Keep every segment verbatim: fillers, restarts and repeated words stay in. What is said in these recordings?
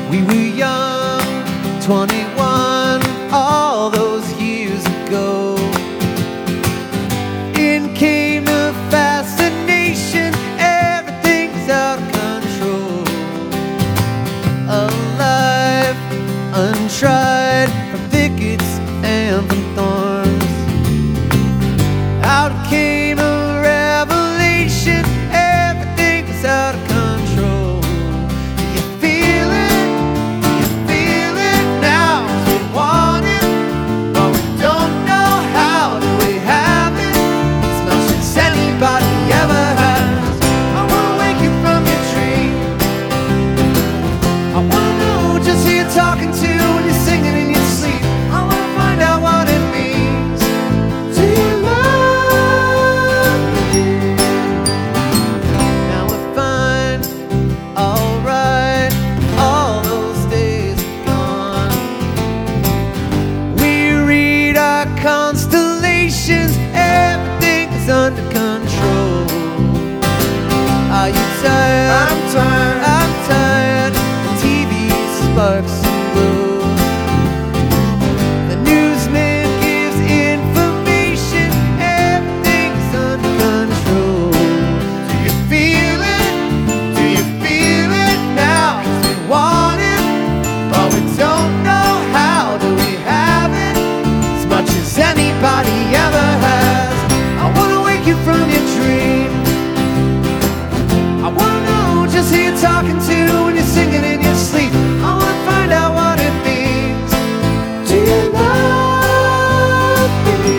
We were young, twenty-one, all those years ago. In came the fascination, everything's out of control. A life untried, from thickets and from thorns. Out came a revelation, everything's out of control. Do you feel it? Do you feel it now? Do we want it? But we don't know how. Do we have it? As much as anybody ever has. I wanna wake you from your dream. I wanna know just who you're talking to when you're singing in your sleep. I wanna find out what it means. Do you love me? Now we're fine, alright, all those days are gone. We read our constellations, everything is under control. Are you tired? I'm tired. I'm tired. The T V sparks and glows. The newsman gives information, everything's under control. Do you feel it? Do you feel it now? 'Cause we want it, but we don't know how. Do we have it? As much as anybody ever has. I wanna wake you from your dream. I wanna know just who you're talking to when you're singing in your sleep. I wanna find out what it means. Do you love me?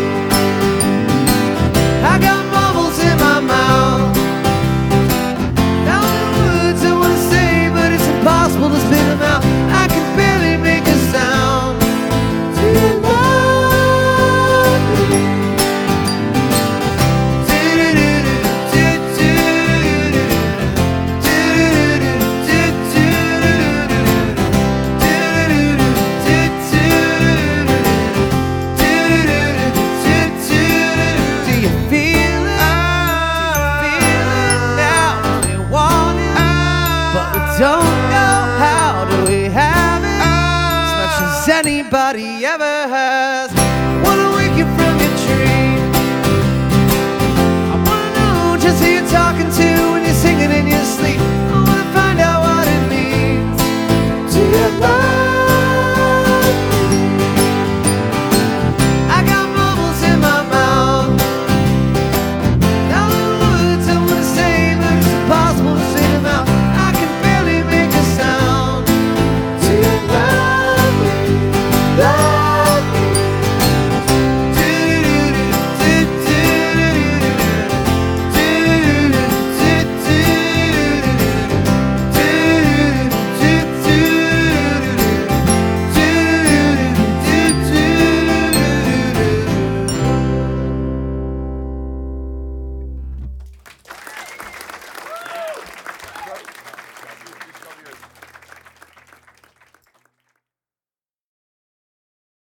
I got marbles in my mouth. Now the words I wanna say, but it's impossible to spit them out. I can barely make a sound. Do you love me? Do you feel it? Do you feel it now? We want it, but we don't know how. Do we have it? As much as anybody ever has.